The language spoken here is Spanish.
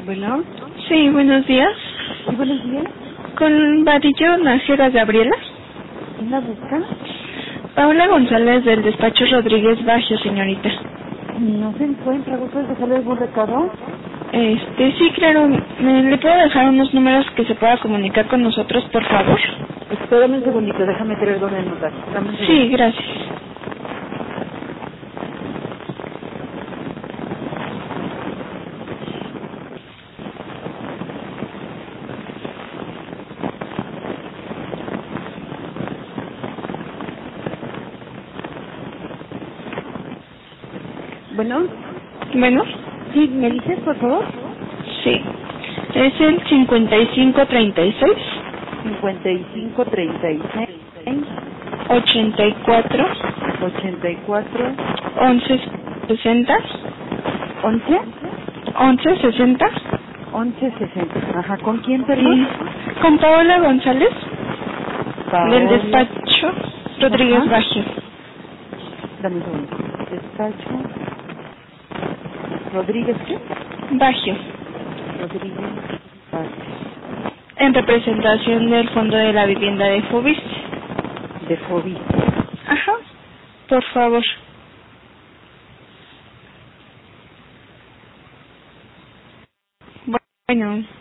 Bueno, Sí, buenos días. sí, buenos días. Con Vadillo Nájera Gabriela. ¿Quién la busca? Paula González del despacho Rodríguez Baggio, señorita. No se encuentra. ¿Gustas dejarle algún recado? Sí, claro. ¿Le puedo dejar unos números que se pueda comunicar con nosotros, por favor? Espérame un segundito, déjame tener dónde anotar. Dame un Sí, segundo. gracias. Bueno, Bueno, sí, ¿me dices, por favor? sí. Es el 5536 5536 84 84 11 60 11 11 60. 11 60. Ajá, ¿con quién, perdón? Sí. Con Paola González del Paola. despacho Rodríguez Ajá. Baggio. Dame un segundo. Despacho. ¿Rodríguez qué? Baggio. Rodríguez Paz. En representación del Fondo de la Vivienda de Fobis. De Fobi. Ajá. Por favor. Bueno.